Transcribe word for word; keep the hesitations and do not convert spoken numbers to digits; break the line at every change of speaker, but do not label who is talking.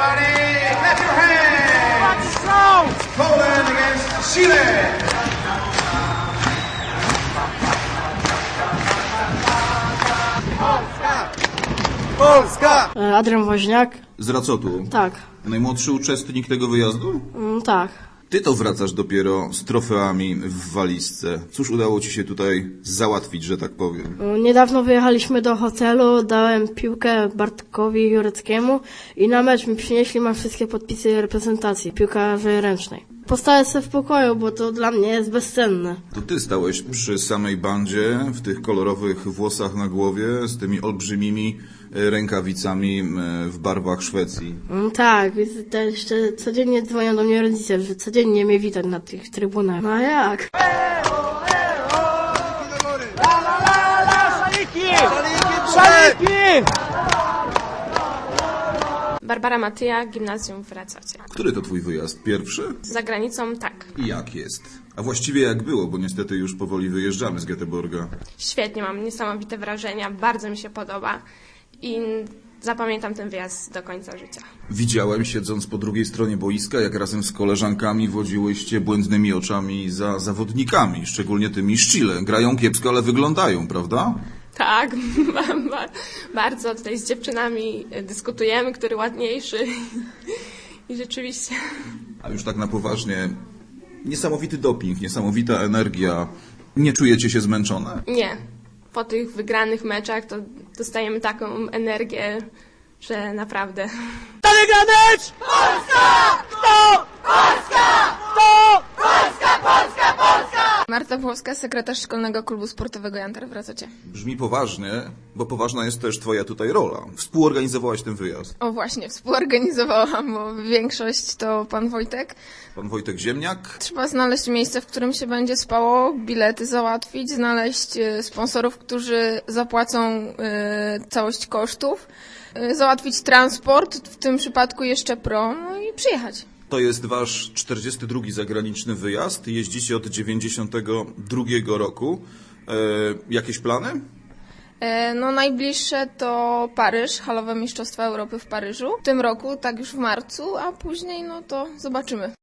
Everybody, clap your hands! Poland against Chile! Polska! Polska!
Adrian Woźniak.
Z Racotu?
Tak.
Najmłodszy uczestnik tego wyjazdu?
Mm, tak.
Ty to wracasz dopiero z trofeami w walizce. Cóż udało ci się tutaj załatwić, że tak powiem?
Niedawno wyjechaliśmy do hotelu, dałem piłkę Bartkowi Jureckiemu i na mecz mi przynieśli, mam wszystkie podpisy reprezentacji piłkarzy ręcznej. Postawię sobie w pokoju, bo to dla mnie jest bezcenne.
To ty stałeś przy samej bandzie, w tych kolorowych włosach na głowie, z tymi olbrzymimi rękawicami w barwach Szwecji.
Mm, tak, jeszcze codziennie dzwonią do mnie rodzice, że codziennie mnie widać na tych trybunach. No a jak?
Barbara Matyja, gimnazjum w Racocie.
Który to twój wyjazd? Pierwszy?
Za granicą tak.
I jak jest? A właściwie jak było, bo niestety już powoli wyjeżdżamy z Göteborga.
Świetnie, mam niesamowite wrażenia, bardzo mi się podoba i zapamiętam ten wyjazd do końca życia.
Widziałem, siedząc po drugiej stronie boiska, jak razem z koleżankami wodziłyście błędnymi oczami za zawodnikami, szczególnie tymi z Chile. Grają kiepsko, ale wyglądają, prawda?
Tak, bardzo tutaj z dziewczynami dyskutujemy, który ładniejszy i rzeczywiście.
A już tak na poważnie, niesamowity doping, niesamowita energia. Nie czujecie się zmęczone?
Nie. Po tych wygranych meczach to dostajemy taką energię, że naprawdę.
To wygra mecz! Polska! Kto? Polska! Kto? Polska, Polska, Polska!
Marta Włoska, sekretarz Szkolnego Klubu Sportowego Jantar w Racocie.
Brzmi poważnie, bo poważna jest też twoja tutaj rola. Współorganizowałaś ten wyjazd.
O właśnie, współorganizowałam, bo większość to pan Wojtek.
Pan Wojtek Ziemniak.
Trzeba znaleźć miejsce, w którym się będzie spało, bilety załatwić, znaleźć sponsorów, którzy zapłacą y, całość kosztów, y, załatwić transport, w tym przypadku jeszcze pro, no i przyjechać.
To jest wasz czterdziesty drugi zagraniczny wyjazd. Jeździcie od dziewięćdziesiątego drugiego roku. E, jakieś plany?
E, no najbliższe to Paryż, halowe Mistrzostwa Europy w Paryżu. W tym roku, tak już w marcu, a później no to zobaczymy.